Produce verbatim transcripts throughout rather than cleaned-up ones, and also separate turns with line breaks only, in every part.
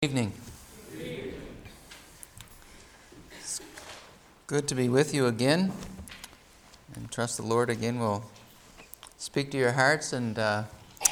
Evening. It's good to be with you again, and trust the Lord again will speak to your hearts, and uh,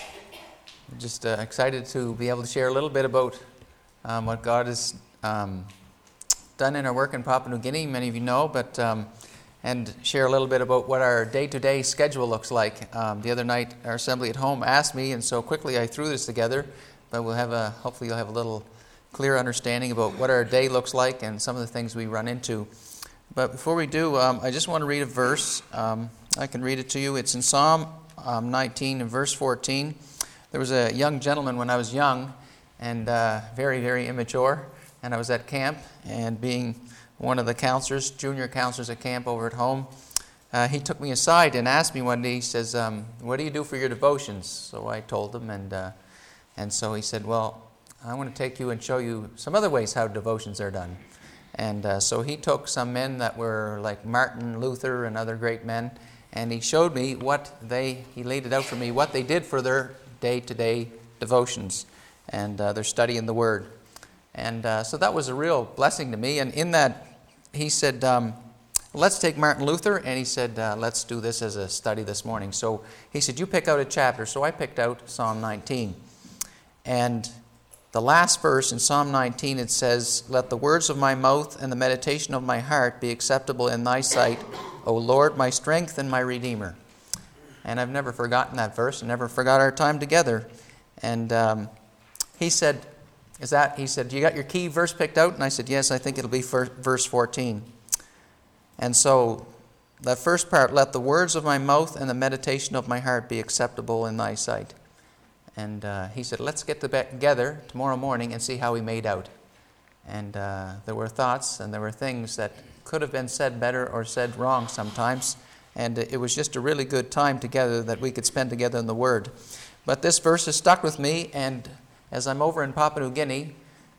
I'm just uh, excited to be able to share a little bit about um, what God has um, done in our work in Papua New Guinea. Many of you know, but um, and share a little bit about what our day-to-day schedule looks like. Um, the other night, our assembly at home asked me, and so quickly I threw this together. But we'll have a hopefully you'll have a little clear understanding about what our day looks like and some of the things we run into. But before we do, um, I just want to read a verse. Um, I can read it to you. It's in Psalm um, nineteen and verse fourteen. There was a young gentleman when I was young and uh, very, very immature, and I was at camp, and being one of the counselors, junior counselors at camp over at home, uh, he took me aside and asked me one day, he says, um, what do you do for your devotions? So I told him, and uh, and so he said, well, I want to take you and show you some other ways how devotions are done. And uh, so he took some men that were like Martin Luther and other great men, and he showed me what they, he laid it out for me, what they did for their day-to-day devotions and uh, their study in the Word. And uh, so that was a real blessing to me. And in that, he said, um, let's take Martin Luther, and he said, uh, let's do this as a study this morning. So he said, you pick out a chapter. So I picked out Psalm nineteen. And the last verse in Psalm nineteen, it says, let the words of my mouth and the meditation of my heart be acceptable in thy sight, O Lord, my strength and my Redeemer. And I've never forgotten that verse, and never forgot our time together. And um, he said, is that, he said, you got your key verse picked out? And I said, yes, I think it'll be verse fourteen. And so that first part, let the words of my mouth and the meditation of my heart be acceptable in thy sight. And uh, he said, let's get together tomorrow morning and see how we made out. And uh, there were thoughts and there were things that could have been said better or said wrong sometimes. And it was just a really good time together that we could spend together in the Word. But this verse has stuck with me, and as I'm over in Papua New Guinea,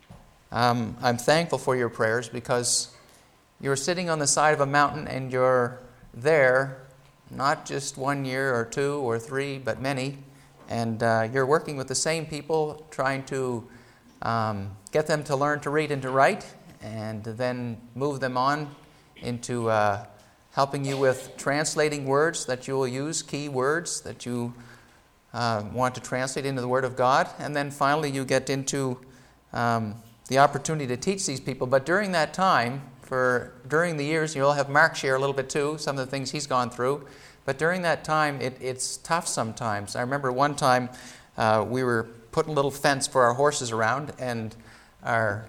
um, I'm thankful for your prayers, because you're sitting on the side of a mountain and you're there, not just one year or two or three, but many. And uh, you're working with the same people, trying to um, get them to learn to read and to write, and then move them on into uh, helping you with translating words that you will use, key words that you uh, want to translate into the Word of God. And then finally you get into um, the opportunity to teach these people. But during that time, for during the years, you'll have Mark share a little bit too, some of the things he's gone through. But during that time, it, it's tough sometimes. I remember one time uh, we were putting a little fence for our horses around, and our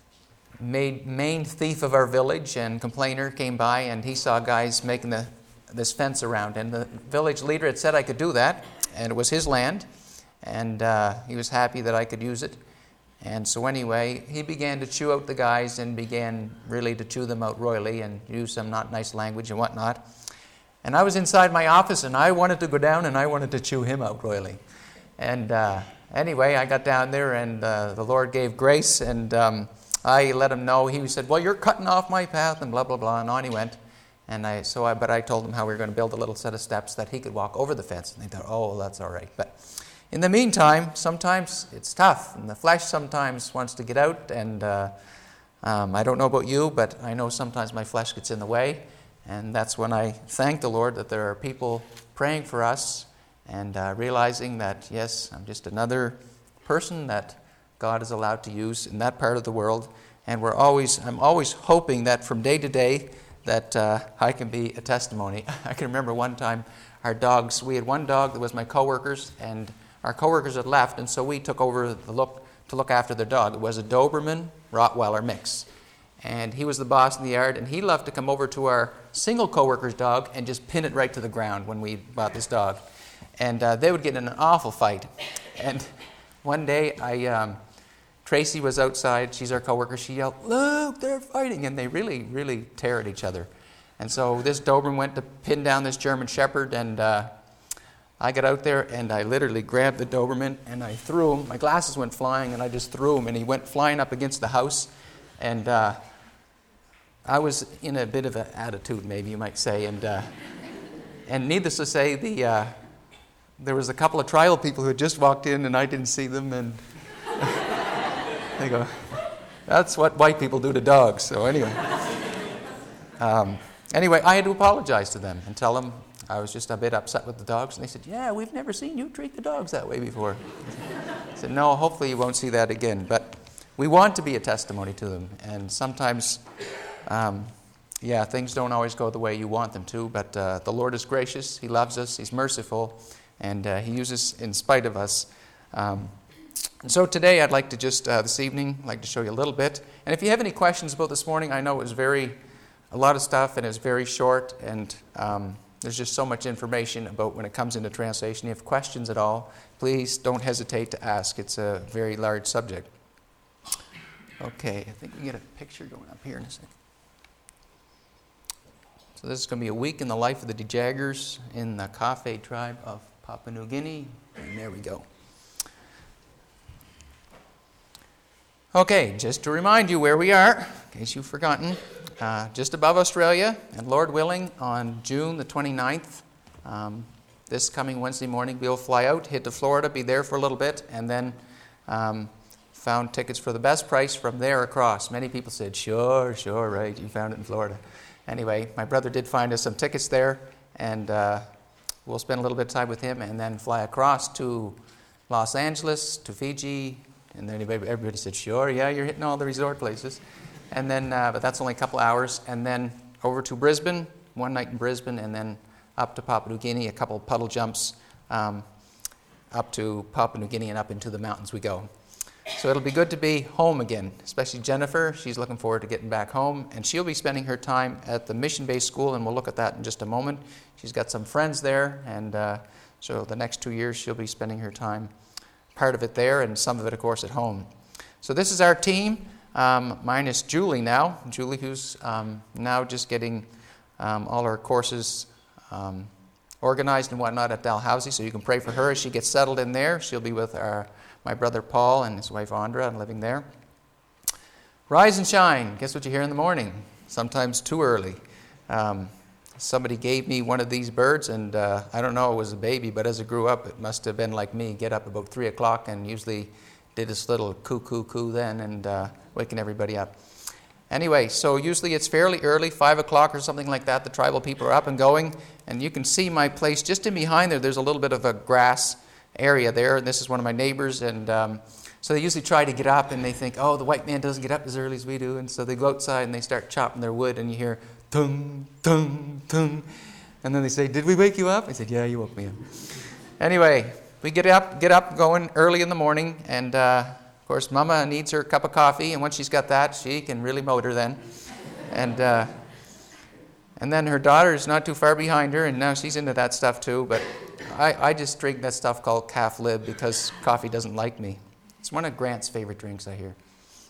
main, main thief of our village and complainer came by, and he saw guys making the, this fence around. And the village leader had said I could do that, and it was his land, and uh, he was happy that I could use it. And so anyway, he began to chew out the guys and began really to chew them out royally and use some not nice language and whatnot. And I was inside my office, and I wanted to go down, and I wanted to chew him out royally. And uh, anyway, I got down there, and uh, the Lord gave grace, and um, I let him know. He said, well, you're cutting off my path, and blah, blah, blah, and on he went. And I, so I, but I told him how we were going to build a little set of steps that he could walk over the fence. And they thought, oh, that's all right. But in the meantime, sometimes it's tough, and the flesh sometimes wants to get out, and uh, um, I don't know about you, but I know sometimes my flesh gets in the way. And that's when I thank the Lord that there are people praying for us, and uh, realizing that, yes, I'm just another person that God is allowed to use in that part of the world. And we're always, I'm always hoping that from day to day that uh, I can be a testimony. I can remember one time our dogs, we had one dog that was my coworker's, and our coworkers had left, and so we took over the look to look after their dog. It was a Doberman Rottweiler mix. And he was the boss in the yard, and he loved to come over to our single coworker's dog and just pin it right to the ground when we bought this dog. And uh, they would get in an awful fight. And one day, I um, Tracy was outside. She's our coworker. She yelled, "Look, they're fighting!" And they really, really tear at each other. And so this Doberman went to pin down this German Shepherd, and uh, I got out there, and I literally grabbed the Doberman, and I threw him. My glasses went flying, and I just threw him, and he went flying up against the house. And uh, I was in a bit of an attitude, maybe you might say, and uh, and needless to say, the uh, there was a couple of tribal people who had just walked in, and I didn't see them, and They go, that's what white people do to dogs. So anyway. Um, anyway, I had to apologize to them and tell them I was just a bit upset with the dogs. And they said, yeah, we've never seen you treat the dogs that way before. I said, no, hopefully you won't see that again. But we want to be a testimony to them. And sometimes, um, yeah, things don't always go the way you want them to. But uh, the Lord is gracious. He loves us. He's merciful. And uh, He uses in spite of us. Um, and so today I'd like to just, uh, this evening, like to show you a little bit. And if you have any questions about this morning, I know it was very, a lot of stuff and it's very short. And um, there's just so much information about when it comes into translation. If you have questions at all, please don't hesitate to ask. It's a very large subject. Okay, I think we can get a picture going up here in a second. So this is going to be a week in the life of the Djaggers in the Kafe tribe of Papua New Guinea. And there we go. Okay, just to remind you where we are, in case you've forgotten, uh, just above Australia, and Lord willing, on June the twenty-ninth, um, this coming Wednesday morning, we'll fly out, hit to Florida, be there for a little bit, and then um, found tickets for the best price from there across. Many people said, sure, sure, right, you found it in Florida. Anyway, my brother did find us some tickets there, and uh, we'll spend a little bit of time with him, and then fly across to Los Angeles, to Fiji. And then everybody said, sure, yeah, you're hitting all the resort places. And then, uh, but that's only a couple hours. And then over to Brisbane, one night in Brisbane, and then up to Papua New Guinea, a couple puddle jumps um, up to Papua New Guinea and up into the mountains we go. So it'll be good to be home again, especially Jennifer. She's looking forward to getting back home. And she'll be spending her time at the mission-based school, and we'll look at that in just a moment. She's got some friends there, and uh, so the next two years she'll be spending her time part of it there, and some of it, of course, at home. So this is our team, um, minus Julie now. Julie, who's um, now just getting um, all her courses um, organized and whatnot at Dalhousie, so you can pray for her as she gets settled in there. She'll be with our, my brother Paul and his wife Andra and living there. Rise and shine. Guess what you hear in the morning? Sometimes too early. Um, Somebody gave me one of these birds, and uh, I don't know, it was a baby, but as it grew up, it must have been like me, get up about three o'clock and usually did this little coo, coo, coo then, and uh, waking everybody up. Anyway, so usually it's fairly early, five o'clock or something like that. The tribal people are up and going, and you can see my place just in behind there. There's a little bit of a grass area there, and this is one of my neighbors, and um, so they usually try to get up, and they think, oh, the white man doesn't get up as early as we do, and so they go outside and they start chopping their wood, and you hear tung, tung, tung. And then they say, did we wake you up? I said, yeah, you woke me up. Anyway, we get up, get up going early in the morning. And, uh, of course, Mama needs her cup of coffee. And once she's got that, she can really motor then. And uh, and then her daughter is not too far behind her. And now she's into that stuff too. But I, I just drink that stuff called calf lib because coffee doesn't like me. It's one of Grant's favorite drinks, I hear.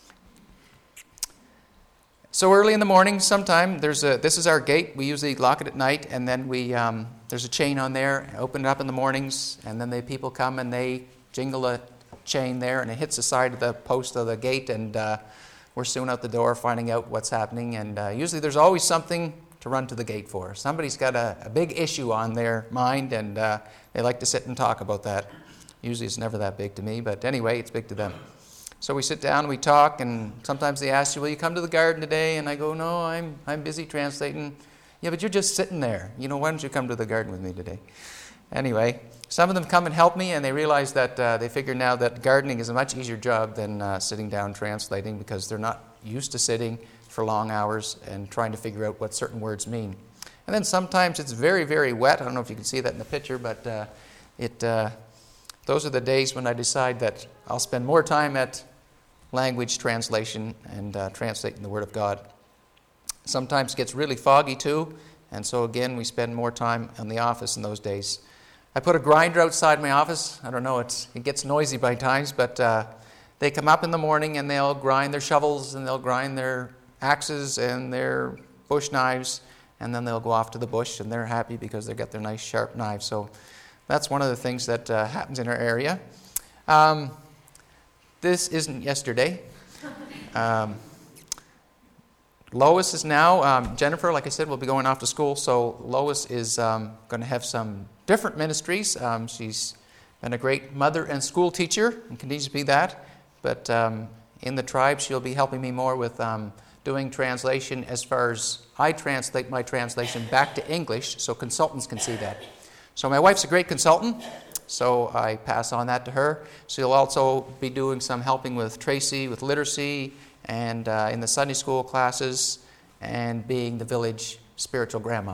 So early in the morning, sometime, there's a, this is our gate. We usually lock it at night, and then we um, there's a chain on there. Open it up in the mornings, and then the people come and they jingle a chain there, and it hits the side of the post of the gate, and uh, we're soon out the door finding out what's happening. And uh, usually there's always something to run to the gate for. Somebody's got a, a big issue on their mind, and uh, they like to sit and talk about that. Usually it's never that big to me, but anyway, it's big to them. So we sit down and we talk, and sometimes they ask you, will you come to the garden today? And I go, no, I'm I'm busy translating. Yeah, but you're just sitting there. You know, why don't you come to the garden with me today? Anyway, some of them come and help me, and they realize that uh, they figure now that gardening is a much easier job than uh, sitting down translating because they're not used to sitting for long hours and trying to figure out what certain words mean. And then sometimes it's very, very wet. I don't know if you can see that in the picture, but uh, it uh, those are the days when I decide that I'll spend more time at language translation and uh, translating the Word of God. Sometimes it gets really foggy too, and so again we spend more time in the office in those days. I put a grinder outside my office. I don't know, it's, it gets noisy by times, but uh, they come up in the morning and they'll grind their shovels and they'll grind their axes and their bush knives, and then they'll go off to the bush, and they're happy because they got their nice sharp knives. So that's one of the things that uh, happens in our area. Um, This isn't yesterday. Um, Lois is now, um, Jennifer, like I said, will be going off to school, so Lois is um, going to have some different ministries. Um, she's been a great mother and school teacher and continues to be that, but um, in the tribe. She'll be helping me more with um, doing translation as far as I translate my translation back to English so consultants can see that. So my wife's a great consultant, so I pass on that to her. She'll also be doing some helping with Tracy with literacy and uh, in the Sunday school classes and being the village spiritual grandma.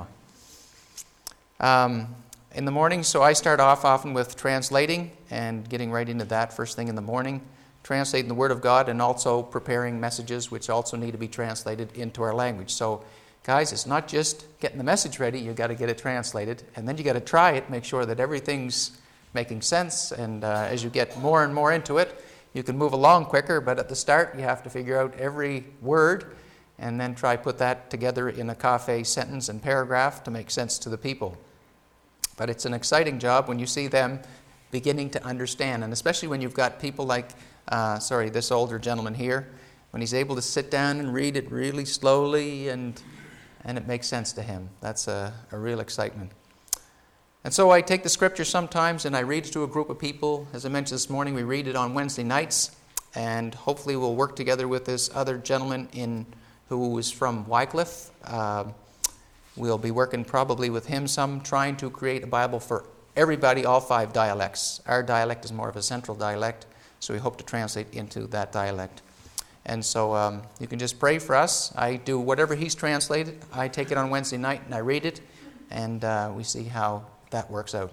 Um, in the morning, so I start off often with translating and getting right into that first thing in the morning, translating the Word of God and also preparing messages which also need to be translated into our language. So, guys, it's not just getting the message ready, you've got to get it translated, and then you got to try it, make sure that everything's making sense, and uh, as you get more and more into it, you can move along quicker, but at the start you have to figure out every word and then try put that together in a cafe sentence and paragraph to make sense to the people. But it's an exciting job when you see them beginning to understand, and especially when you've got people like, uh, sorry, this older gentleman here, when he's able to sit down and read it really slowly and and it makes sense to him. That's a, a real excitement. And so I take the scripture sometimes and I read it to a group of people. As I mentioned this morning, we read it on Wednesday nights, and hopefully we'll work together with this other gentleman in who is from Wycliffe. Uh, we'll be working probably with him some, trying to create a Bible for everybody, all five dialects. Our dialect is more of a central dialect, so we hope to translate into that dialect. And so um, you can just pray for us. I do whatever he's translated. I take it on Wednesday night and I read it, and uh, we see how that works out.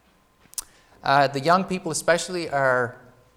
Uh, the young people especially are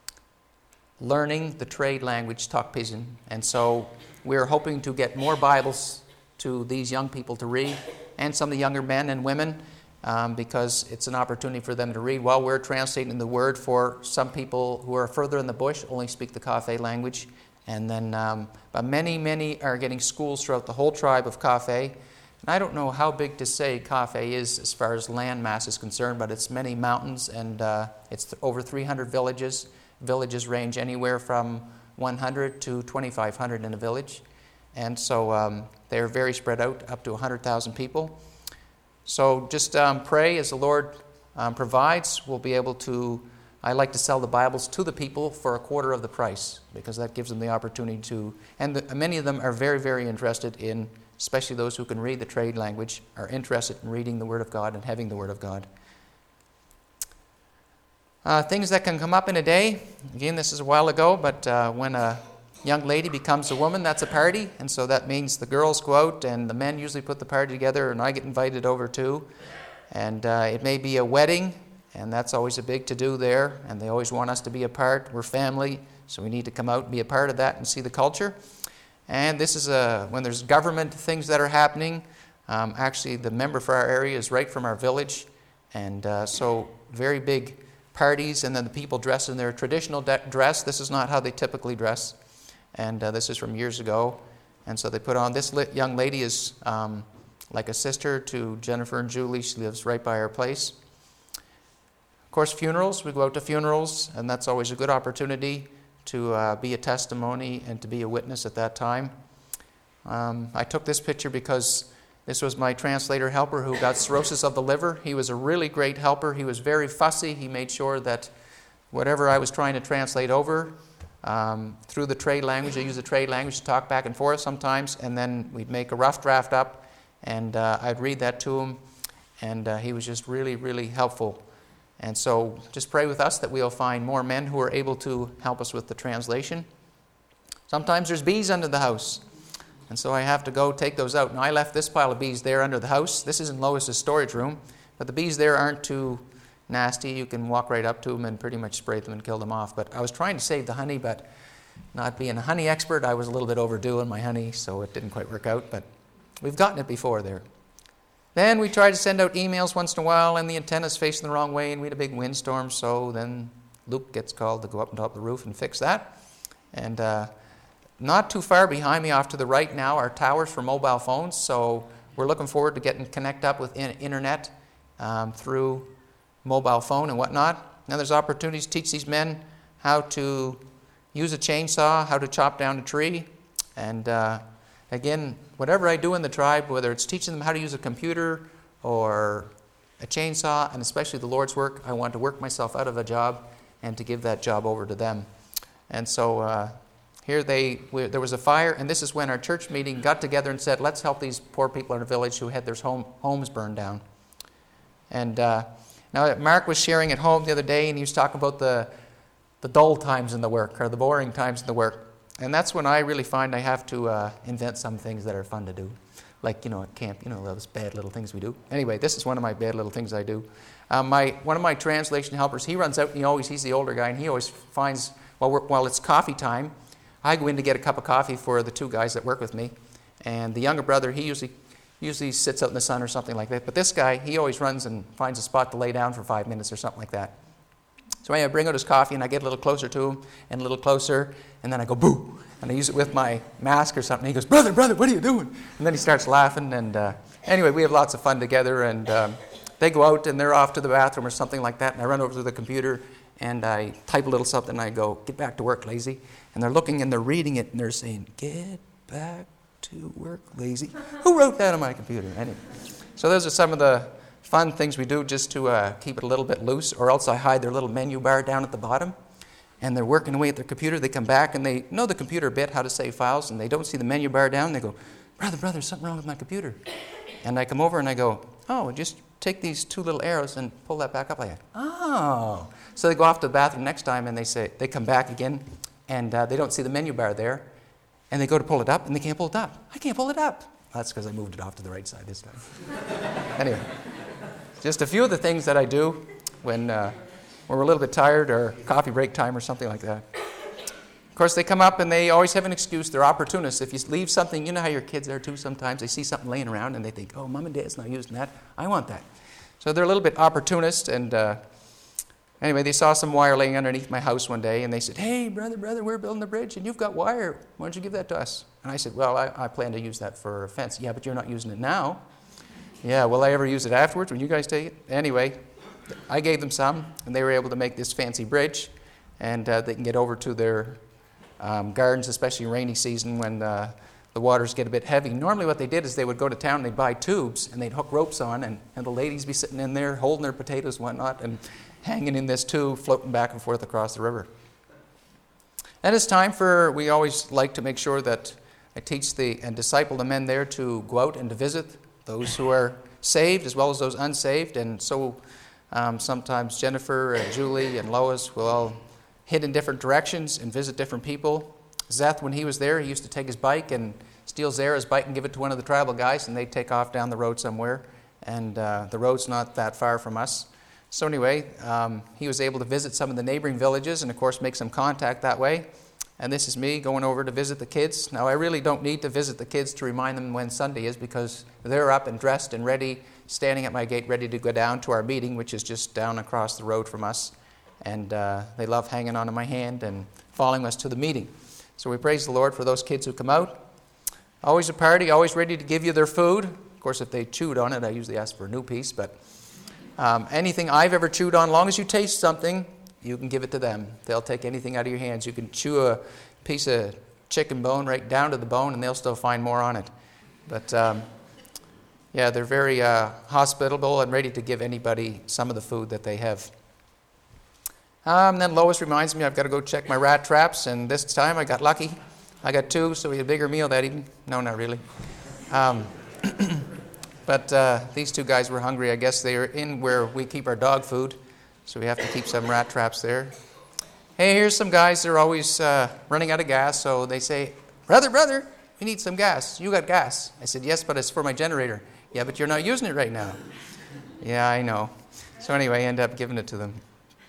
learning the trade language, Tok Pisin, and so we're hoping to get more Bibles to these young people to read, and some of the younger men and women, um, because it's an opportunity for them to read while we're translating the word. For some people who are further in the bush only speak the Kafe language. And then, um, but many, many are getting schools throughout the whole tribe of Kafe. And I don't know how big to say Kafe is as far as land mass is concerned, but it's many mountains, and uh, it's th- over three hundred villages. Villages range anywhere from one hundred to twenty-five hundred in a village. And so um, they're very spread out, up to one hundred thousand people. So just um, pray as the Lord um, provides. We'll be able to I like to sell the Bibles to the people for a quarter of the price, because that gives them the opportunity to, and the, many of them are very, very interested in, especially those who can read the trade language, are interested in reading the Word of God and having the Word of God. Uh, things that can come up in a day. Again, this is a while ago, but uh, when a young lady becomes a woman, that's a party, and so that means the girls go out and the men usually put the party together, and I get invited over too. And uh, it may be a wedding, and that's always a big to-do there, and they always want us to be a part. We're family, so we need to come out and be a part of that and see the culture. And this is a, when there's government things that are happening. Um, actually, the member for our area is right from our village, and uh, so very big parties, and then the people dress in their traditional de- dress. This is not how they typically dress, and uh, this is from years ago. And so they put on, this lit young lady is um, like a sister to Jennifer and Julie. She lives right by our place. Of course, funerals. We go out to funerals, and that's always a good opportunity to uh, be a testimony and to be a witness at that time. Um, I took this picture because this was my translator helper who got cirrhosis of the liver. He was a really great helper. He was very fussy. He made sure that whatever I was trying to translate over um, through the trade language, I use the trade language to talk back and forth sometimes, and then we'd make a rough draft up, and uh, I'd read that to him, and uh, he was just really, really helpful. And so just pray with us that we'll find more men who are able to help us with the translation. Sometimes there's bees under the house, and so I have to go take those out. Now, I left this pile of bees there under the house. This is in Lois's storage room, but the bees there aren't too nasty. You can walk right up to them and pretty much spray them and kill them off. But I was trying to save the honey, but not being a honey expert, I was a little bit overdue on my honey, so it didn't quite work out. But we've gotten it before there. Then we try to send out emails once in a while, and the antenna's facing the wrong way, and we had a big windstorm, so then Luke gets called to go up on top of the roof and fix that. And uh, not too far behind me off to the right now are towers for mobile phones, so we're looking forward to getting connected up with in- internet um, through mobile phone and whatnot. Now there's opportunities to teach these men how to use a chainsaw, how to chop down a tree, and uh, again, whatever I do in the tribe, whether it's teaching them how to use a computer or a chainsaw, and especially the Lord's work, I want to work myself out of a job and to give that job over to them. And so uh, here they we, there was a fire, and this is when our church meeting got together and said, let's help these poor people in the village who had their home, homes burned down. And uh, now Mark was sharing at home the other day, and he was talking about the the dull times in the work, or the boring times in the work. And that's when I really find I have to uh, invent some things that are fun to do. Like, you know, at camp, you know, those bad little things we do. Anyway, this is one of my bad little things I do. Um, my One of my translation helpers, he runs out, and he always, he's the older guy, and he always finds, while, we're, while it's coffee time, I go in to get a cup of coffee for the two guys that work with me. And the younger brother, he usually usually sits out in the sun or something like that. But this guy, he always runs and finds a spot to lay down for five minutes or something like that. So anyway, I bring out his coffee, and I get a little closer to him, and a little closer, and then I go, boo! And I use it with my mask or something. He goes, brother, brother, what are you doing? And then he starts laughing, and uh, anyway, we have lots of fun together, and um, they go out, and they're off to the bathroom or something like that, and I run over to the computer, and I type a little something, and I go, get back to work, lazy. And they're looking, and they're reading it, and they're saying, get back to work, lazy. Who wrote that on my computer? Anyway, so those are some of the fun things we do just to uh, keep it a little bit loose, or else I hide their little menu bar down at the bottom. And they're working away at their computer. They come back, and they know the computer a bit, how to save files, and they don't see the menu bar down. They go, brother, brother, there's something wrong with my computer. And I come over, and I go, oh, just take these two little arrows and pull that back up like that. Oh. So they go off to the bathroom next time, and they say they come back again, and uh, they don't see the menu bar there. And they go to pull it up, and they can't pull it up. I can't pull it up. That's because I moved it off to the right side this time. Anyway, just a few of the things that I do when... Uh, when we're a little bit tired, or coffee break time or something like that. Of course, they come up and they always have an excuse. They're opportunists. If you leave something, you know how your kids are too sometimes. They see something laying around and they think, oh, mom and dad's not using that. I want that. So they're a little bit opportunist. And uh, anyway, they saw some wire laying underneath my house one day, and they said, hey, brother, brother, we're building a bridge and you've got wire. Why don't you give that to us? And I said, well, I, I plan to use that for a fence. Yeah, but you're not using it now. Yeah, will I ever use it afterwards when you guys take it? Anyway, I gave them some, and they were able to make this fancy bridge, and uh, they can get over to their um, gardens, especially rainy season when uh, the waters get a bit heavy. Normally what they did is they would go to town and they'd buy tubes, and they'd hook ropes on, and, and the ladies be sitting in there holding their potatoes and whatnot, and hanging in this tube, floating back and forth across the river. And it's time for, we always like to make sure that I teach the and disciple the men there to go out and to visit those who are saved as well as those unsaved, and so Um, sometimes Jennifer and Julie and Lois will all hit in different directions and visit different people. Zeth, when he was there, he used to take his bike and steal Zara's bike and give it to one of the tribal guys, and they'd take off down the road somewhere. And uh, the road's not that far from us. So anyway, um, he was able to visit some of the neighboring villages and, of course, make some contact that way. And this is me going over to visit the kids. Now, I really don't need to visit the kids to remind them when Sunday is, because they're up and dressed and ready, standing at my gate, ready to go down to our meeting, which is just down across the road from us. And uh, they love hanging onto my hand and following us to the meeting. So we praise the Lord for those kids who come out. Always a party, always ready to give you their food. Of course, if they chewed on it, I usually ask for a new piece. But um, anything I've ever chewed on, as long as you taste something, you can give it to them. They'll take anything out of your hands. You can chew a piece of chicken bone right down to the bone, and they'll still find more on it. But um, yeah, they're very uh, hospitable and ready to give anybody some of the food that they have. Um, then Lois reminds me I've got to go check my rat traps, and this time I got lucky. I got two, so we had a bigger meal that evening. No, not really. Um, but uh, these two guys were hungry. I guess they were in where we keep our dog food, so we have to keep some rat traps there. Hey, here's some guys. They're always uh, running out of gas, so they say, brother, brother, we need some gas. You got gas. I said, yes, but it's for my generator. Yeah, but you're not using it right now. Yeah, I know. So anyway, I end up giving it to them.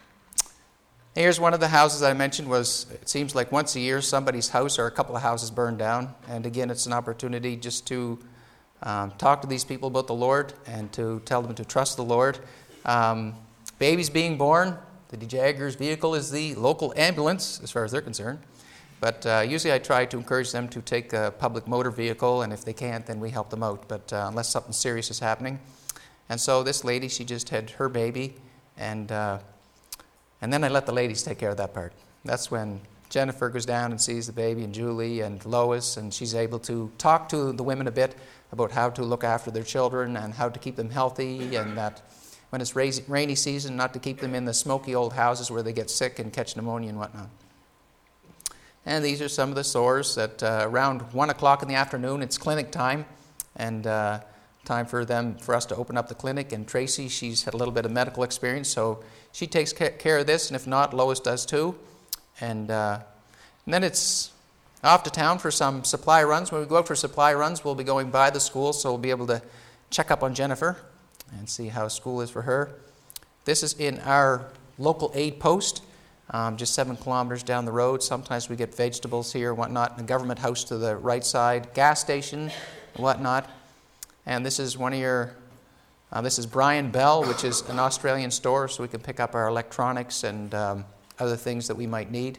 Here's one of the houses I mentioned. Was it seems like once a year somebody's house or a couple of houses burn down. And again, it's an opportunity just to um, talk to these people about the Lord and to tell them to trust the Lord. Um, babies being born, the DeJaggers vehicle is the local ambulance as far as they're concerned. But uh, usually I try to encourage them to take a public motor vehicle, and if they can't, then we help them out, but uh, unless something serious is happening. And so this lady, she just had her baby, and uh, and then I let the ladies take care of that part. That's when Jennifer goes down and sees the baby, and Julie and Lois, and she's able to talk to the women a bit about how to look after their children and how to keep them healthy, and that when it's rainy season, not to keep them in the smoky old houses where they get sick and catch pneumonia and whatnot. And these are some of the sores that uh, around one o'clock in the afternoon, it's clinic time, and uh, time for them, for us to open up the clinic. And Tracy, she's had a little bit of medical experience, so she takes care of this, and if not, Lois does too. And, uh, and then it's off to town for some supply runs. When we go out for supply runs, we'll be going by the school, so we'll be able to check up on Jennifer and see how school is for her. This is in our local aid post, um, just seven kilometers down the road. Sometimes we get vegetables here and whatnot. The government house to the right side, gas station and whatnot. And this is one of your, uh, this is Brian Bell, which is an Australian store, so we can pick up our electronics and um, other things that we might need.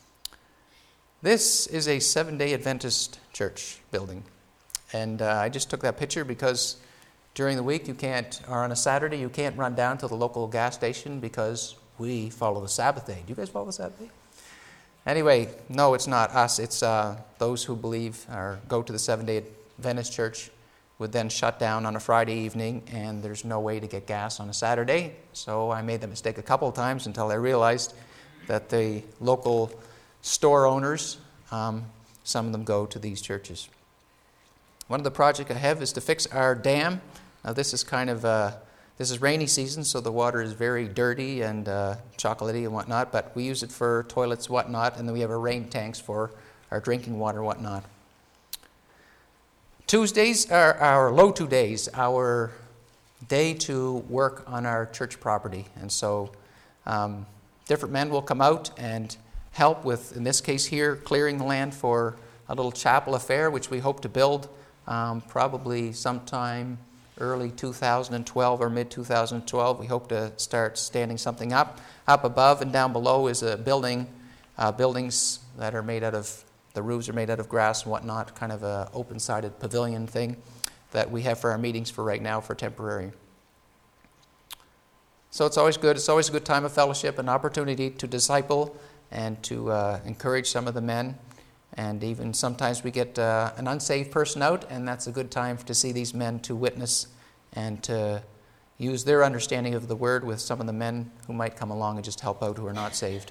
This is a Seventh-day Adventist church building. And uh, I just took that picture because during the week you can't, or on a Saturday, you can't run down to the local gas station because we follow the Sabbath day. Do you guys follow the Sabbath day? Anyway, no, it's not us. It's uh, those who believe or go to the Seventh-day Adventist church would then shut down on a Friday evening, and there's no way to get gas on a Saturday. So I made the mistake a couple of times until I realized that the local store owners, um, some of them go to these churches. One of the projects I have is to fix our dam. Now this is kind of, uh, this is rainy season, so the water is very dirty and uh, chocolatey and whatnot, but we use it for toilets, whatnot, and then we have our rain tanks for our drinking water, whatnot. Tuesdays are our low-to days, our day to work on our church property. And so um, different men will come out and help with, in this case here, clearing the land for a little chapel affair, which we hope to build um, probably sometime early two thousand twelve or mid two thousand twelve. We hope to start standing something up. Up above and down below is a building, uh, buildings that are made out of, the roofs are made out of grass and whatnot, kind of a open-sided pavilion thing that we have for our meetings for right now for temporary. So it's always good. It's always a good time of fellowship, an opportunity to disciple and to uh, encourage some of the men. And even sometimes we get uh, an unsaved person out, and that's a good time to see these men to witness and to use their understanding of the word with some of the men who might come along and just help out who are not saved.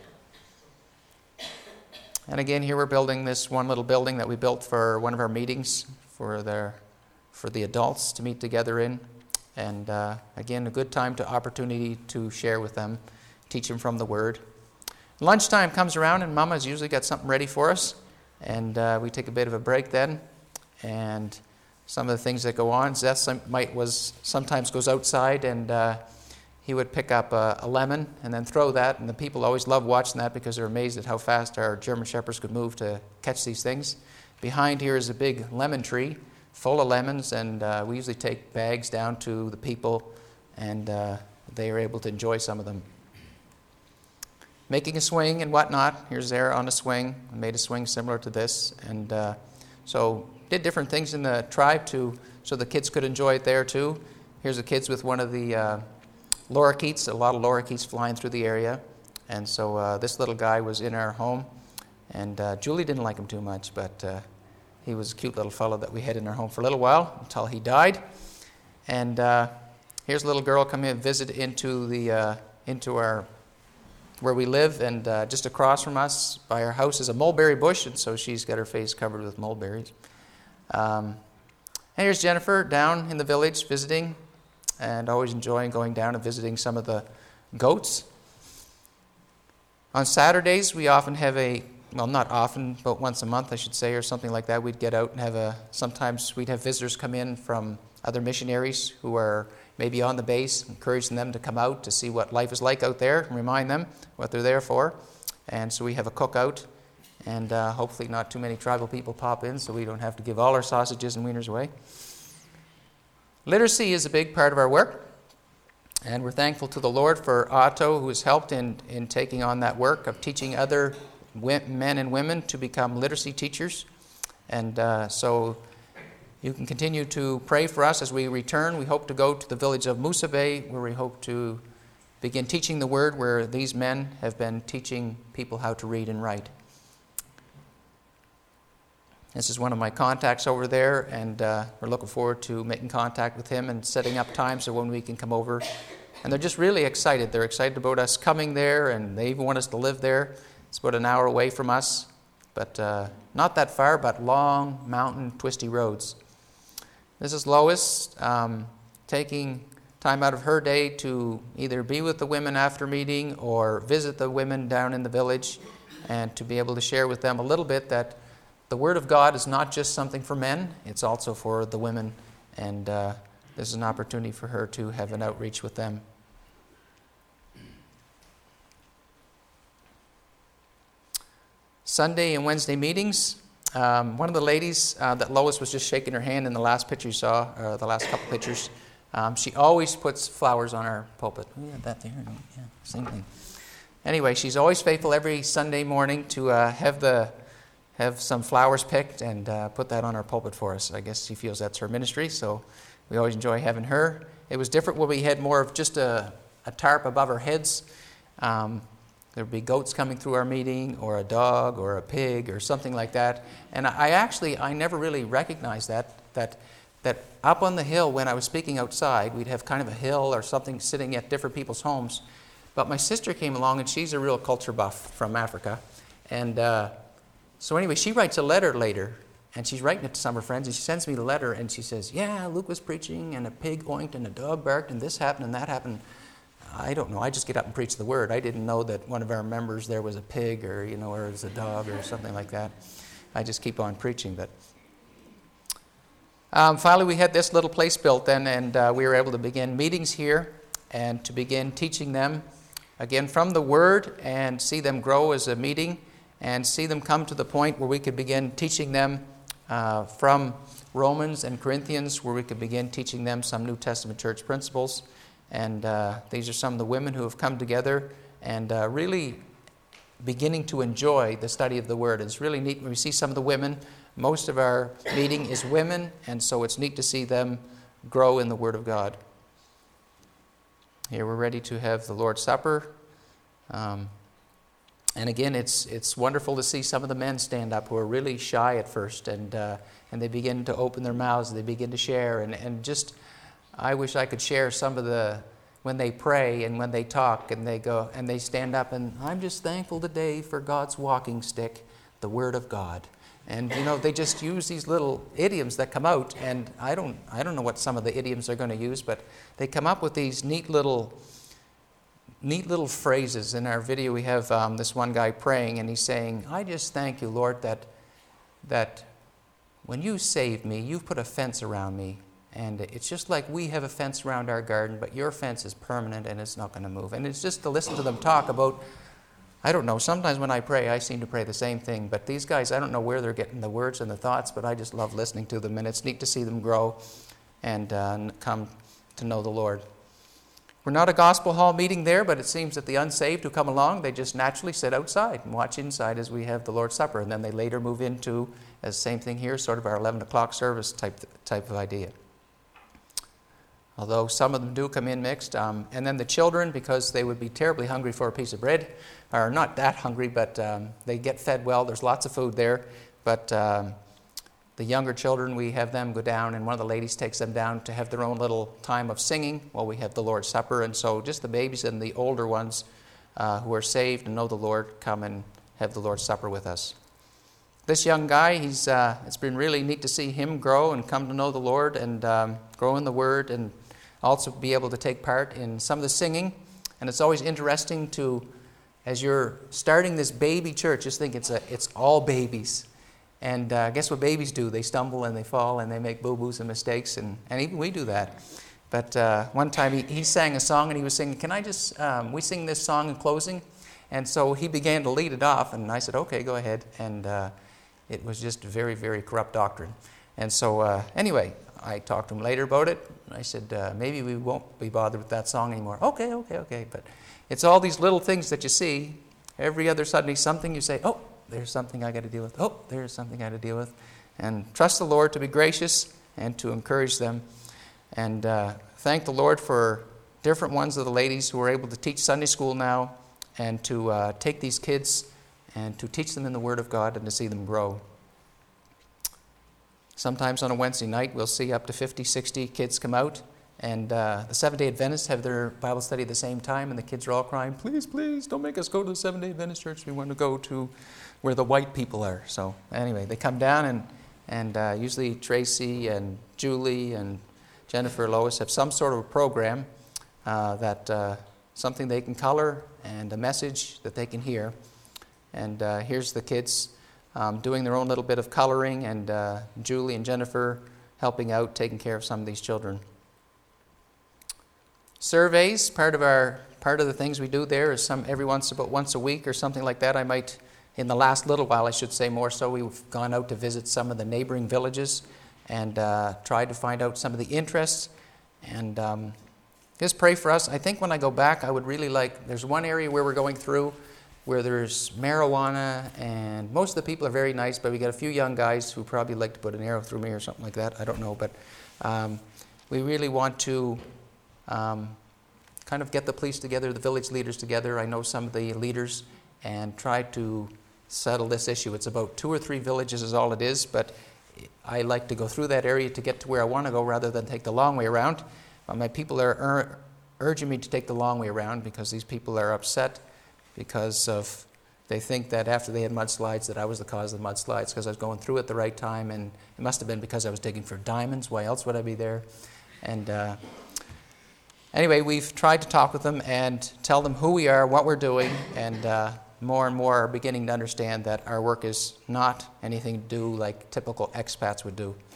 And again, here we're building this one little building that we built for one of our meetings for the, for the adults to meet together in. And uh, again, a good time to opportunity to share with them, teach them from the word. Lunchtime comes around and Mama's usually got something ready for us. And uh, we take a bit of a break then. And some of the things that go on, Zeth might was sometimes goes outside and uh, he would pick up a, a lemon and then throw that. And the people always love watching that because they're amazed at how fast our German Shepherds could move to catch these things. Behind here is a big lemon tree full of lemons, and uh, we usually take bags down to the people, and uh, they are able to enjoy some of them. Making a swing and whatnot. Here's Zara on a swing. I made a swing similar to this, and uh, so did different things in the tribe to so the kids could enjoy it there too. Here's the kids with one of the uh, lorikeets, a lot of lorikeets flying through the area, and so uh, this little guy was in our home, and uh, Julie didn't like him too much, but uh, he was a cute little fellow that we had in our home for a little while until he died. And uh, here's a little girl come in, visit into the uh, into our where we live, and uh, just across from us by our house is a mulberry bush, and so she's got her face covered with mulberries. Um, and here's Jennifer down in the village visiting, and always enjoying going down and visiting some of the goats. On Saturdays, we often have a Well, not often, but once a month, I should say, or something like that. We'd get out and have a, sometimes we'd have visitors come in from other missionaries who are maybe on the base, encouraging them to come out to see what life is like out there and remind them what they're there for. And so we have a cookout, and uh, hopefully not too many tribal people pop in so we don't have to give all our sausages and wieners away. Literacy is a big part of our work, and we're thankful to the Lord for Otto, who has helped in, in taking on that work of teaching other men and women to become literacy teachers. And uh, so you can continue to pray for us as we return. We hope to go to the village of Musa Bay, where we hope to begin teaching the word, where these men have been teaching people how to read and write. This is one of my contacts over there, and uh, we're looking forward to making contact with him and setting up time so when we can come over. And they're just really excited. They're excited about us coming there, and they even want us to live there. It's about an hour away from us, but uh, not that far, but long, mountain, twisty roads. This is Lois um, taking time out of her day to either be with the women after meeting or visit the women down in the village, and to be able to share with them a little bit that the Word of God is not just something for men, it's also for the women, and uh, this is an opportunity for her to have an outreach with them. Sunday and Wednesday meetings. Um, one of the ladies uh, that Lois was just shaking her hand in the last picture you saw, or the last couple pictures, um, she always puts flowers on our pulpit. Oh, yeah, that there. Yeah, same thing. Anyway, she's always faithful every Sunday morning to uh, have the have some flowers picked and uh, put that on our pulpit for us. I guess she feels that's her ministry, so we always enjoy having her. It was different when we had more of just a, a tarp above our heads. Um, There'd be goats coming through our meeting, or a dog, or a pig, or something like that. And I actually, I never really recognized that, that, that up on the hill when I was speaking outside, we'd have kind of a hill or something sitting at different people's homes. But my sister came along, and she's a real culture buff from Africa. And uh, so anyway, she writes a letter later, and she's writing it to some of her friends, and she sends me the letter, and she says, yeah, Luke was preaching, and a pig oinked, and a dog barked, and this happened, and that happened. I don't know. I just get up and preach the word. I didn't know that one of our members there was a pig, or you know, or was a dog, or something like that. I just keep on preaching. But um, finally, we had this little place built then, and uh, we were able to begin meetings here and to begin teaching them again from the Word, and see them grow as a meeting, and see them come to the point where we could begin teaching them uh, from Romans and Corinthians, where we could begin teaching them some New Testament church principles. And uh, these are some of the women who have come together and uh, really beginning to enjoy the study of the Word. It's really neat when we see some of the women. Most of our meeting is women, and so it's neat to see them grow in the Word of God. Here we're ready to have the Lord's Supper. Um, and again, it's it's wonderful to see some of the men stand up who are really shy at first, and uh, and they begin to open their mouths, and they begin to share, and, and just... I wish I could share some of the, when they pray and when they talk and they go and they stand up and I'm just thankful today for God's walking stick, the Word of God. And you know, they just use these little idioms that come out, and I don't I don't know what some of the idioms they're going to use, but they come up with these neat little neat little phrases. In our video we have um, this one guy praying, and he's saying, I just thank you, Lord, that that when you saved me, you've put a fence around me. And it's just like we have a fence around our garden, but your fence is permanent and it's not going to move. And it's just to listen to them talk about, I don't know, sometimes when I pray, I seem to pray the same thing. But these guys, I don't know where they're getting the words and the thoughts, but I just love listening to them. And it's neat to see them grow and uh, come to know the Lord. We're not a gospel hall meeting there, but it seems that the unsaved who come along, they just naturally sit outside and watch inside as we have the Lord's Supper. And then they later move into, as the same thing here, sort of our eleven o'clock service type type of idea. Although some of them do come in mixed. Um, and then the children, because they would be terribly hungry for a piece of bread, are not that hungry, but um, they get fed well. There's lots of food there. But um, the younger children, we have them go down, and one of the ladies takes them down to have their own little time of singing while we have the Lord's Supper. And so just the babies and the older ones uh, who are saved and know the Lord come and have the Lord's Supper with us. This young guy, he's uh, it's been really neat to see him grow and come to know the Lord and um, grow in the Word, and also be able to take part in some of the singing. And it's always interesting to, as you're starting this baby church, just think it's a, it's all babies. And uh, guess what babies do? They stumble and they fall and they make boo-boos and mistakes, and, and even we do that. But uh, one time he, he sang a song, and he was singing, can I just, um, we sing this song in closing? And so he began to lead it off, and I said, okay, go ahead. And uh, it was just very, very corrupt doctrine. And so uh, anyway, I talked to him later about it. I said, uh, maybe we won't be bothered with that song anymore. Okay, okay, okay. But it's all these little things that you see. Every other Sunday, something you say, oh, there's something I got to deal with. Oh, there's something I got to deal with. And trust the Lord to be gracious and to encourage them. And uh, thank the Lord for different ones of the ladies who are able to teach Sunday school now, and to uh, take these kids and to teach them in the Word of God and to see them grow. Sometimes on a Wednesday night, we'll see up to fifty, sixty kids come out, And uh, the Seventh-day Adventists have their Bible study at the same time, and the kids are all crying, please, please, don't make us go to the Seventh-day Adventist church. We want to go to where the white people are. So anyway, they come down, and, and uh, usually Tracy and Julie and Jennifer, Lois have some sort of a program uh, that uh, something they can color and a message that they can hear. And uh, here's the kids um, doing their own little bit of coloring, and uh, Julie and Jennifer helping out, taking care of some of these children. Surveys, part of our part of the things we do there is some every once about once a week or something like that. I might, in the last little while, I should say more so, we've gone out to visit some of the neighboring villages and uh, tried to find out some of the interests. And um, just pray for us. I think when I go back, I would really like, there's one area where we're going through where there's marijuana, and most of the people are very nice, but we got a few young guys who probably like to put an arrow through me or something like that. I don't know, but um, we really want to um, kind of get the police together, the village leaders together. I know some of the leaders, and try to settle this issue. It's about two or three villages is all it is, but I like to go through that area to get to where I want to go rather than take the long way around. But my people are ur- urging me to take the long way around because these people are upset because of they think that after they had mudslides that I was the cause of the mudslides because I was going through at the right time, and it must have been because I was digging for diamonds. Why else would I be there? And uh, anyway, we've tried to talk with them and tell them who we are, what we're doing, and uh, more and more are beginning to understand that our work is not anything to do like typical expats would do.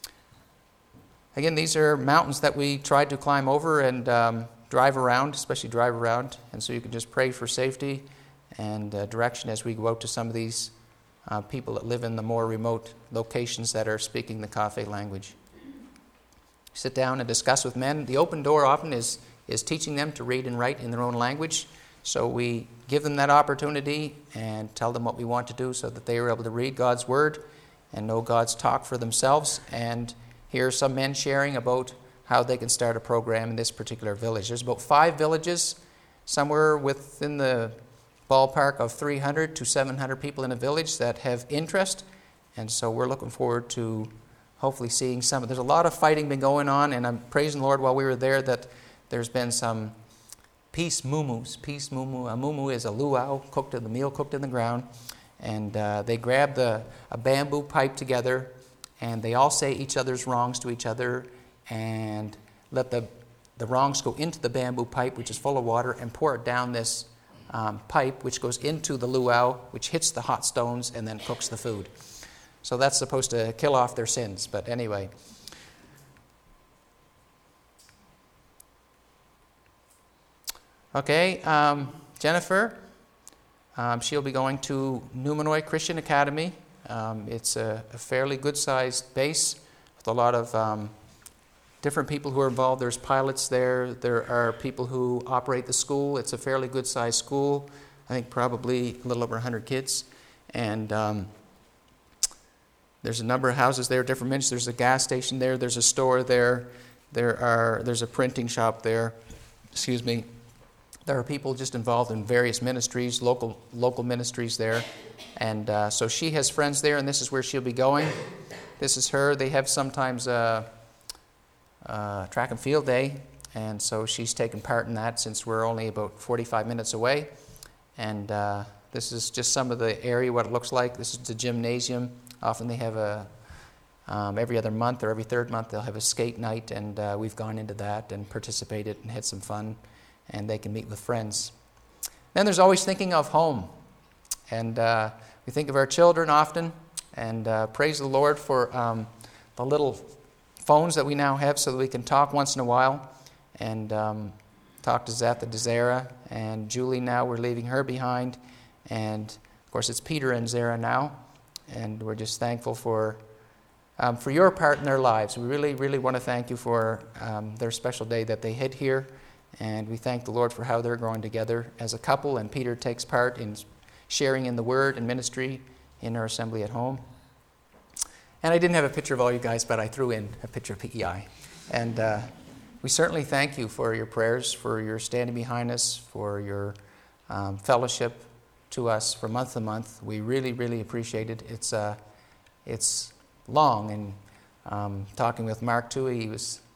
Again, these are mountains that we tried to climb over and um, drive around, especially drive around, and so you can just pray for safety and uh, direction as we go out to some of these uh, people that live in the more remote locations that are speaking the Kaffee language. Sit down and discuss with men. The open door often is, is teaching them to read and write in their own language, so we give them that opportunity and tell them what we want to do so that they are able to read God's Word and know God's talk for themselves, and hear some men sharing about how they can start a program in this particular village. There's about five villages, somewhere within the ballpark of three hundred to seven hundred people in a village that have interest, and so we're looking forward to hopefully seeing some. There's a lot of fighting been going on, and I'm praising the Lord while we were there that there's been some peace mumus. Peace mumu. A mumu is a luau, cooked in the meal cooked in the ground, and uh, they grab the a bamboo pipe together, and they all say each other's wrongs to each other, and let the the wrongs go into the bamboo pipe, which is full of water, and pour it down this um, pipe, which goes into the luau, which hits the hot stones and then cooks the food. So that's supposed to kill off their sins. But anyway. Okay, um, Jennifer, um, she'll be going to Numanoy Christian Academy. Um, it's a, a fairly good-sized base with a lot of um, different people who are involved. There's pilots there. There are people who operate the school. It's a fairly good-sized school. I think probably a little over one hundred kids. And um, there's a number of houses there, different ministries. There's a gas station there. There's a store there. There are. There's a printing shop there. Excuse me. There are people just involved in various ministries, local local ministries there. And uh, so she has friends there, and this is where she'll be going. This is her. They have sometimes uh, uh, track and field day, and so she's taken part in that since we're only about forty-five minutes away. And uh, this is just some of the area, what it looks like. This is the gymnasium. Often they have a, um, every other month or every third month, they'll have a skate night, and uh, we've gone into that and participated and had some fun, and they can meet with friends. Then there's always thinking of home. And uh, we think of our children often, and uh, praise the Lord for um, the little phones that we now have so that we can talk once in a while, and um, talk to Zeth and Zara, and Julie now, we're leaving her behind, and of course it's Peter and Zara now, and we're just thankful for um, for your part in their lives. We really, really want to thank you for um, their special day that they hid here, and we thank the Lord for how they're growing together as a couple, and Peter takes part in sharing in the Word and ministry in our assembly at home. And I didn't have a picture of all you guys, but I threw in a picture of P E I. And uh, we certainly thank you for your prayers, for your standing behind us, for your um, fellowship to us from month to month. We really, really appreciate it. It's uh, it's long, and um, talking with Mark too, he was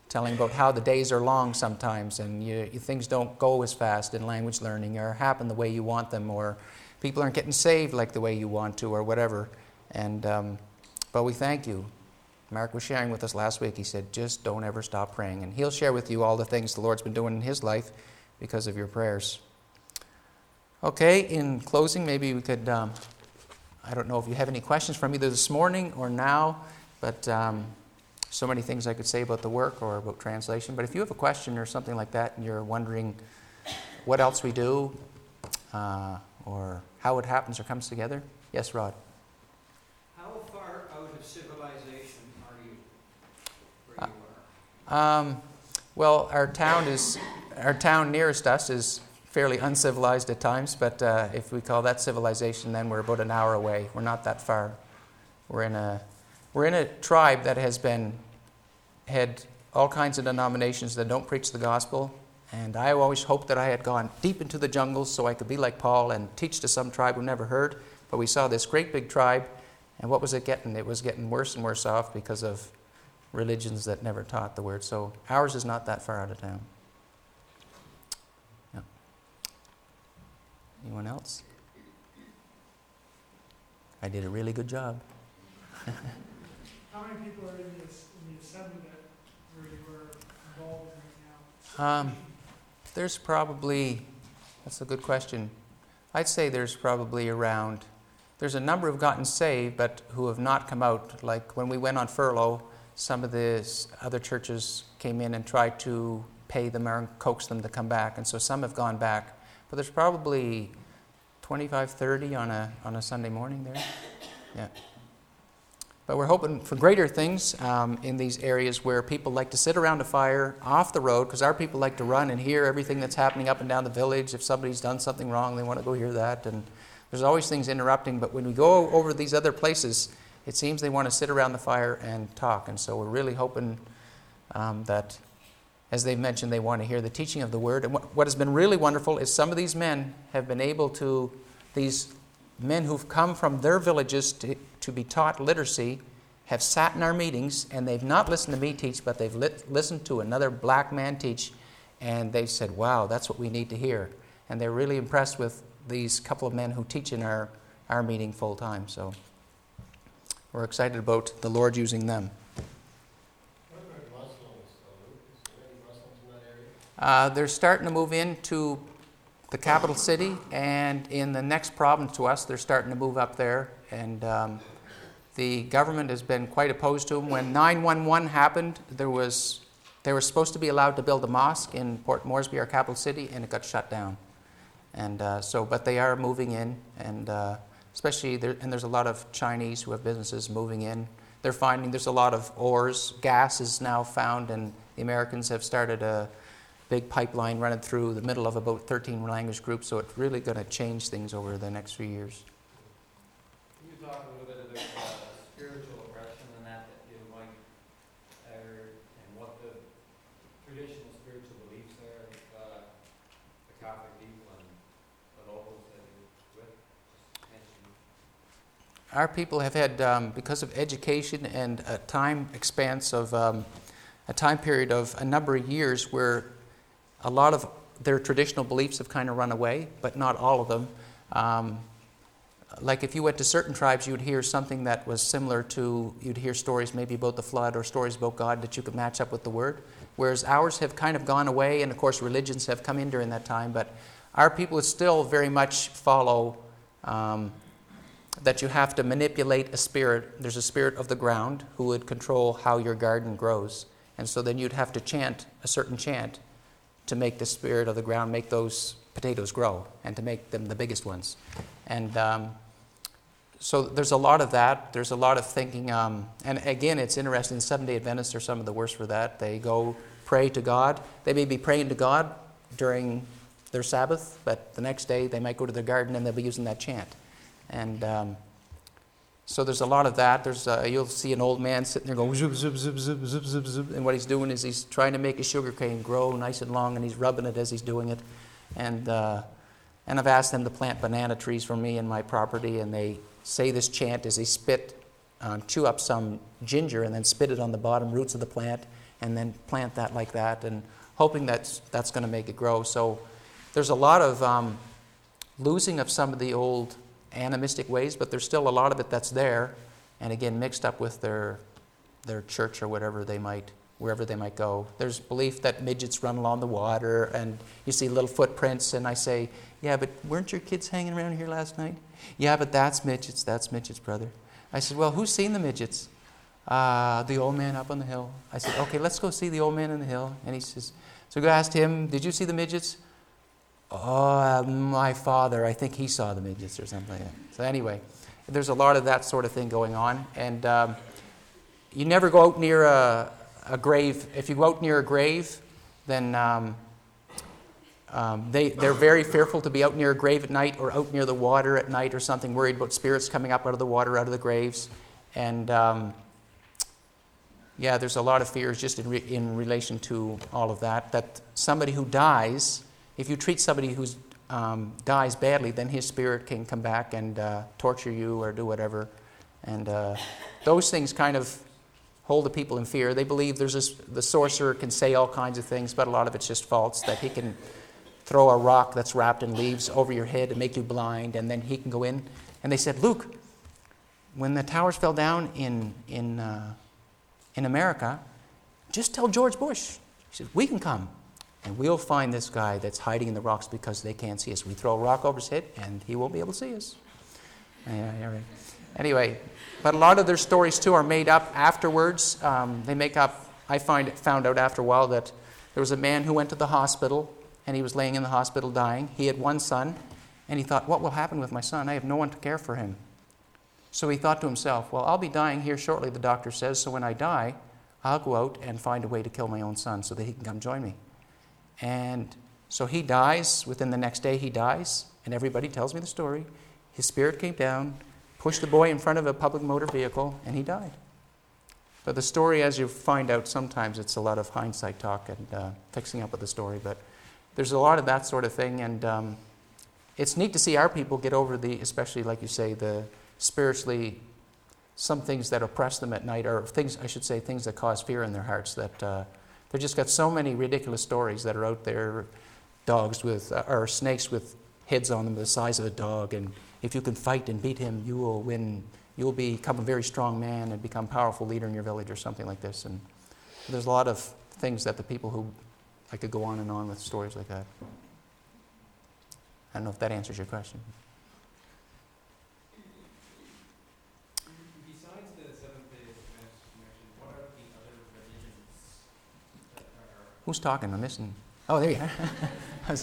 telling about how the days are long sometimes, and you, you, things don't go as fast in language learning or happen the way you want them, or people aren't getting saved like the way you want to, or whatever. And um, but we thank you. Mark was sharing with us last week. He said, just don't ever stop praying. And he'll share with you all the things the Lord's been doing in his life because of your prayers. Okay, in closing, maybe we could, um, I don't know if you have any questions from either this morning or now, but um, so many things I could say about the work or about translation. But if you have a question or something like that and you're wondering what else we do uh, or how it happens or comes together. Yes, Rod?
How far out of civilization are you, where you are?
Um, well, our town is, our town nearest us is fairly uncivilized at times, but uh, if we call that civilization, then we're about an hour away. We're not that far. We're in a, we're in a tribe that has been, had all kinds of denominations that don't preach the gospel, and I always hoped that I had gone deep into the jungles so I could be like Paul and teach to some tribe who never heard, but we saw this great big tribe, and what was it getting? It was getting worse and worse off because of religions that never taught the word. So ours is not that far out of town. Yeah. Anyone else? I did a really good job.
How many people are in the, in the assembly that where you were involved in right now?
Um, there's probably, that's a good question. I'd say there's probably around, there's a number who've gotten saved but who have not come out. Like when we went on furlough, some of the other churches came in and tried to pay them or coax them to come back, and so some have gone back. But there's probably twenty-five, thirty on a on a Sunday morning there. Yeah. But we're hoping for greater things um, in these areas where people like to sit around a fire off the road, because our people like to run and hear everything that's happening up and down the village. If somebody's done something wrong, they want to go hear that. And there's always things interrupting. But when we go over these other places, it seems they want to sit around the fire and talk. And so we're really hoping um, that, as they mentioned, they want to hear the teaching of the Word. And what, what has been really wonderful is some of these men have been able to, these men who've come from their villages to, to be taught literacy, have sat in our meetings, and they've not listened to me teach, but they've lit, listened to another black man teach, and they've said, wow, that's what we need to hear. And they're really impressed with these couple of men who teach in our, our meeting full time. So we're excited about the Lord using them.
What about Muslims, though? Is there any Muslims in that area?
Uh, they're starting to move into the capital city, and in the next province to us, they're starting to move up there. And um, the government has been quite opposed to them. When nine one one happened, there was they were supposed to be allowed to build a mosque in Port Moresby, our capital city, and it got shut down. And uh, so, but they are moving in, and uh, especially there, and there's a lot of Chinese who have businesses moving in. They're finding there's a lot of ores. Gas is now found, and the Americans have started a big pipeline running through the middle of about thirteen language groups, so it's really going to change things over the next few years.
Can you talk a little bit about uh, spiritual oppression and that that you might, uh, and what the traditional spiritual beliefs are of uh, the Catholic people and the locals that you're with? Just mention.
Our people have had, um, because of education and a time expanse of um, a time period of a number of years where a lot of their traditional beliefs have kind of run away, but not all of them. Um, like if you went to certain tribes, you would hear something that was similar to, you'd hear stories maybe about the flood or stories about God that you could match up with the Word, whereas ours have kind of gone away, and of course religions have come in during that time, but our people still very much follow um, that you have to manipulate a spirit. There's a spirit of the ground who would control how your garden grows, and so then you'd have to chant a certain chant to make the spirit of the ground make those potatoes grow and to make them the biggest ones. And um, so there's a lot of that. There's a lot of thinking. Um, and again, it's interesting. Seventh-day Adventists are some of the worst for that. They go pray to God. They may be praying to God during their Sabbath, but the next day they might go to their garden and they'll be using that chant. And um, so there's a lot of that. There's uh, you'll see an old man sitting there going zip, zip, zip, zip, zip, zip, zip, and what he's doing is he's trying to make his sugar cane grow nice and long, and he's rubbing it as he's doing it. And uh, and I've asked them to plant banana trees for me in my property, and they say this chant as they spit, um, chew up some ginger, and then spit it on the bottom roots of the plant. and then plant that like that, and hoping that that's going to make it grow. So there's a lot of um, losing of some of the old animistic ways, but there's still a lot of it that's there, and again mixed up with their their church or whatever they might, wherever they might go. There's belief that midgets run along the water, and you see little footprints, and I say, yeah, but weren't your kids hanging around here last night? Yeah, but that's midgets, that's midgets, brother. I said, well, who's seen the midgets? Uh, the old man up on the hill. I said, okay, let's go see the old man on the hill. And he says, so I asked him, did you see the midgets? Oh, uh, my father, I think he saw the midgets or something like that. So anyway, there's a lot of that sort of thing going on. And um, you never go out near a, a grave. If you go out near a grave, then um, um, they, they're very fearful to be out near a grave at night or out near the water at night or something, worried about spirits coming up out of the water, out of the graves. And um, yeah, there's a lot of fears just in, re- in relation to all of that, that somebody who dies, if you treat somebody who um, dies badly, then his spirit can come back and uh, torture you or do whatever. And uh, those things kind of hold the people in fear. They believe there's this, the sorcerer can say all kinds of things, but a lot of it's just false, that he can throw a rock that's wrapped in leaves over your head and make you blind, and then he can go in. And they said, Luke, when the towers fell down in, in, uh, in America, just tell George Bush. He said, we can come. And we'll find this guy that's hiding in the rocks because they can't see us. We throw a rock over his head, and he won't be able to see us. Yeah, yeah, right. Anyway, but a lot of their stories, too, are made up afterwards. Um, they make up, I find found out after a while that there was a man who went to the hospital, and he was laying in the hospital dying. He had one son, and he thought, what will happen with my son? I have no one to care for him. So he thought to himself, well, I'll be dying here shortly, the doctor says, so when I die, I'll go out and find a way to kill my own son so that he can come join me. And so he dies. Within the next day, he dies. And everybody tells me the story. His spirit came down, pushed the boy in front of a public motor vehicle, and he died. But the story, as you find out, sometimes it's a lot of hindsight talk and uh, fixing up with the story. But there's a lot of that sort of thing. And um, it's neat to see our people get over the, especially like you say, the spiritually, some things that oppress them at night, or things, I should say, things that cause fear in their hearts, that uh, they've just got so many ridiculous stories that are out there, dogs with, uh, or snakes with heads on them the size of a dog, and if you can fight and beat him, you will win, you'll become a very strong man and become a powerful leader in your village or something like this. And there's a lot of things that the people who, I could go on and on with stories like that. I don't know if that answers your question.
Besides the Seventh-day Adventist connection, what are the other religions that are...
Who's talking? I'm missing. Oh, there you are.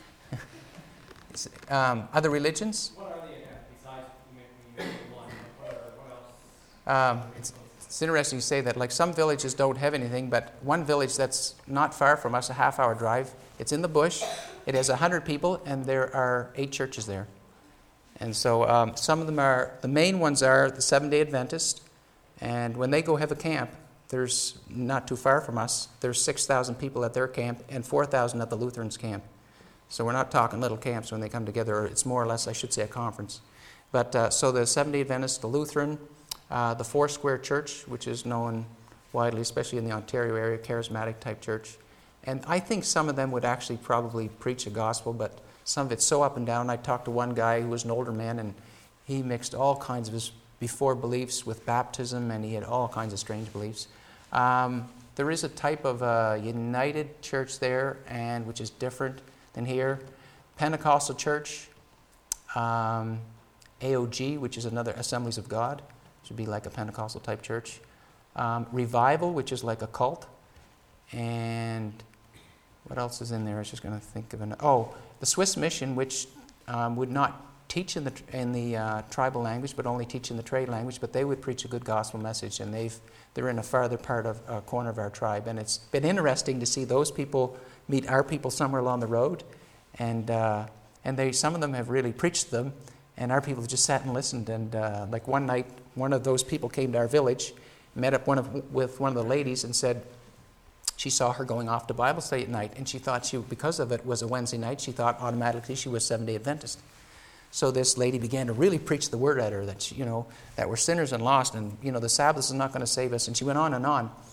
um, other religions?
What are they again? Besides, you mentioned one, what, are, what else?
Um, it's, it's interesting you say that. Like, some villages don't have anything, but one village that's not far from us, a half-hour drive, it's in the bush. It has one hundred people, and there are eight churches there. And so um, some of them are, the main ones are the Seventh-day Adventist, and when they go have a camp, there's not too far from us, there's six thousand people at their camp and four thousand at the Lutherans' camp. So we're not talking little camps when they come together. It's more or less, I should say, a conference. But uh, so the Seventh-day Adventist, the Lutheran, uh, the Foursquare Church, which is known widely, especially in the Ontario area, charismatic type church. And I think some of them would actually probably preach a gospel, but some of it's so up and down. I talked to one guy who was an older man, and he mixed all kinds of his before beliefs with baptism, and he had all kinds of strange beliefs. Um, there is a type of uh, United Church there, and which is different than here. Pentecostal Church, um, A O G, which is another Assemblies of God, which would be like a Pentecostal type church. Um, Revival, which is like a cult. And what else is in there? I was just going to think of an... Oh, the Swiss Mission, which um, would not teach in the in the uh, tribal language, but only teach in the trade language, but they would preach a good gospel message, and they've they're in a farther part of a uh, corner of our tribe, and it's been interesting to see those people meet our people somewhere along the road, and uh, and they some of them have really preached them, and our people have just sat and listened. And uh, like one night, one of those people came to our village, met up one of with one of the ladies, and said she saw her going off to Bible study at night, and she thought she because of it was a Wednesday night, she thought automatically she was Seventh-day Adventist. So this lady began to really preach the word at her that she, you know that we're sinners and lost, and you know the Sabbath is not going to save us. And she went on and on,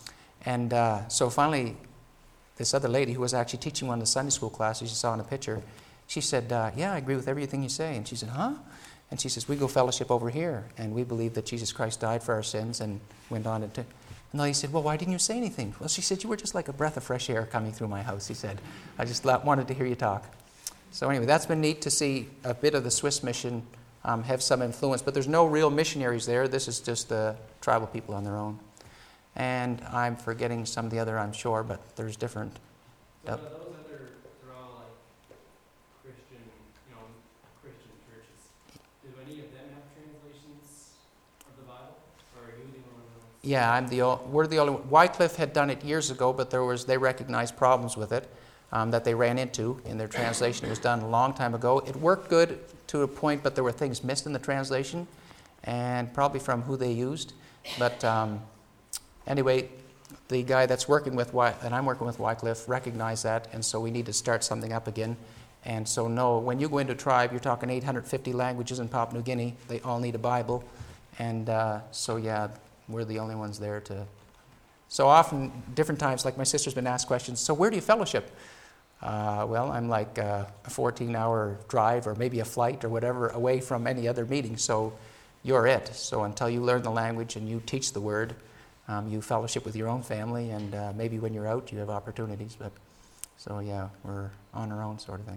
And uh, so finally, this other lady who was actually teaching one of the Sunday school classes you saw in a picture, she said, uh, yeah, I agree with everything you say. And she said, huh? And she says, we go fellowship over here, and we believe that Jesus Christ died for our sins, and went on to... And the lady said, well, why didn't you say anything? Well, she said, you were just like a breath of fresh air coming through my house, he said. I just wanted to hear you talk. So anyway, that's been neat to see a bit of the Swiss mission um, have some influence. But there's no real missionaries there. This is just the tribal people on their own. And I'm forgetting some of the other, I'm sure, but there's different.
So
uh,
are those other, they're all like Christian, you know, Christian churches. Do any of them have translations of the Bible? Or are you the only one?
Yeah, I'm the o- we're the only one. Wycliffe had done it years ago, but there was they recognized problems with it um, that they ran into in their translation. It was done a long time ago. It worked good to a point, but there were things missed in the translation, and probably from who they used. But um, anyway, the guy that's working with Wy- and I'm working with Wycliffe recognized that, and so we need to start something up again. And so no, when you go into a tribe, you're talking eight hundred fifty languages in Papua New Guinea. They all need a Bible, and uh, so yeah. We're the only ones there to... So often, different times, like my sister's been asked questions, so where do you fellowship? Uh, well, I'm like uh, a fourteen-hour drive or maybe a flight or whatever away from any other meeting, so you're it. So until you learn the language and you teach the word, um, you fellowship with your own family, and uh, maybe when you're out, you have opportunities. But so yeah, we're on our own sort of thing.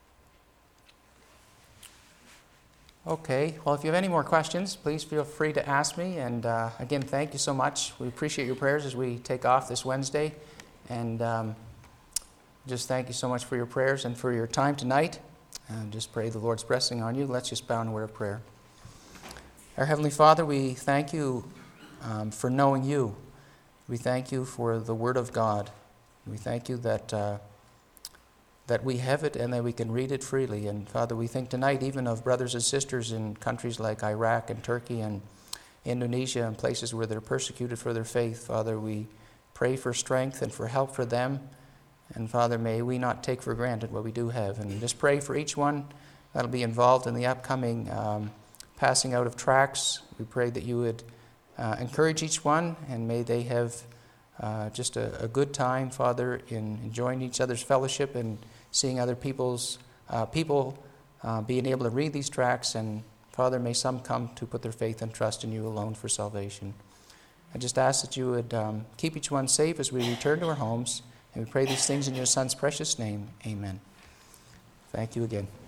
Okay, well, if you have any more questions, please feel free to ask me. And uh, again, thank you so much. We appreciate your prayers as we take off this Wednesday. And um, just thank you so much for your prayers and for your time tonight. And just pray the Lord's blessing on you. Let's just bow in a word of prayer. Our Heavenly Father, we thank you um, for knowing you. We thank you for the Word of God. We thank you that... Uh, that we have it and that we can read it freely. And Father, we think tonight even of brothers and sisters in countries like Iraq and Turkey and Indonesia and places where they're persecuted for their faith. Father, we pray for strength and for help for them. And Father, may we not take for granted what we do have. And just pray for each one that'll be involved in the upcoming um, passing out of tracts. We pray that you would uh, encourage each one, and may they have uh, just a, a good time, Father, in enjoying each other's fellowship and seeing other people's uh, people uh, being able to read these tracts. And Father, may some come to put their faith and trust in you alone for salvation. I just ask that you would um, keep each one safe as we return to our homes. And we pray these things in your Son's precious name. Amen. Thank you again.